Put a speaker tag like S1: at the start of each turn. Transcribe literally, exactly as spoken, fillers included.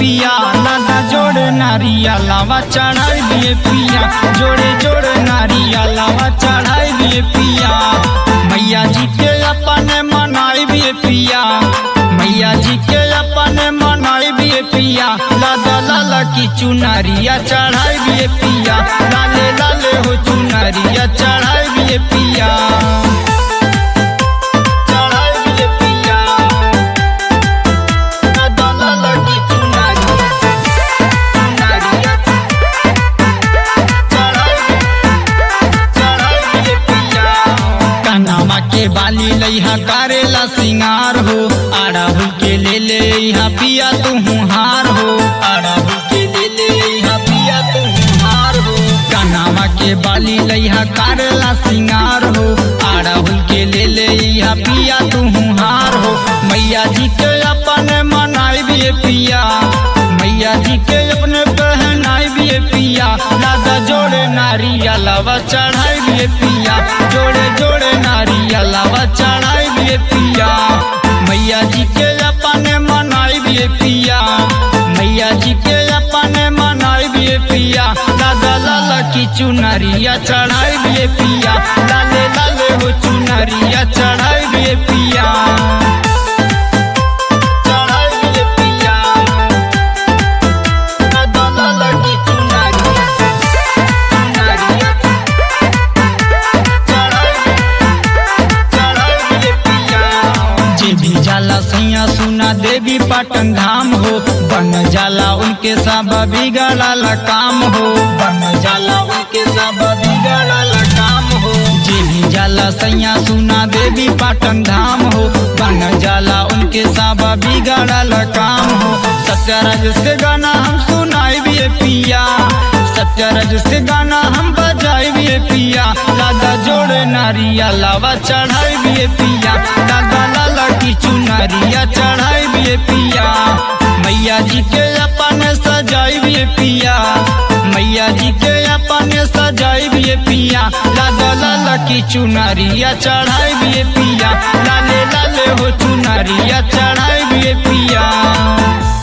S1: पिया लादा जोड़े नारिया लावा चढ़ाई दिए पिया जोड़े जोड़े नारिया लावा चढ़ाई दिए पिया मैया जी के अपने मनाई भी पिया मैया जी के अपने मनाई भी पिया लादा लाला की चुनरिया चढ़ाई भी पिया लाले लाले हो चुनरिया चढ़ाई भी पिया के बाली लइहा करेला सिंगार हो आड़ाहुल के ले ले यहाँ पिया तू हार हो आड़ाहुल के ले ले यहाँ पिया तू हार हो कानावा के बाली लइहा करेला सिंगार हो आड़ाहुल के ले ले यहाँ पिया तू हार हो मैया जी के अपने मनाई भी पिया मैया जी के अपने पहनाई भी पिया लादा जोड़े नारिया लावा चढ़ाई भी पिया जोड़े जोड़े नारिया लावा चढ़ाई भी पिया मैया जी के अपने मनाई भी पिया मैया जी के अपने मनाई भी पिया लादा लाला की चुनरिया चढ़ाई भी पिया लाले लाले हो चुनरिया चढ़ाई भी पिया जाला सैया सुना देवी पाटन धाम हो बन जाला उनके सब बिगड़ाला काम हो बन जाला उनके सब बिगड़ाला काम हो जे भी जाला सैया सुना देवी पाटन धाम हो बन जाला उनके सब बिगड़ाला काम हो सत्यराज से गाना हम सुनाई भी पिया सत्यराज से गाना हम बजाई भी पिया लादा जोड़े नारिया लावा चढ़ाई भी पिया लादा लाला की चुनरिया चढ़ाई भी पिया मैया जी के अपने सजाई भी पिया मैया जी के अपने सजाई भी पिया लादा लाला की चुनरिया चढ़ाई भी पिया लाले लाले हो चुनरिया चढ़ाई भी पिया।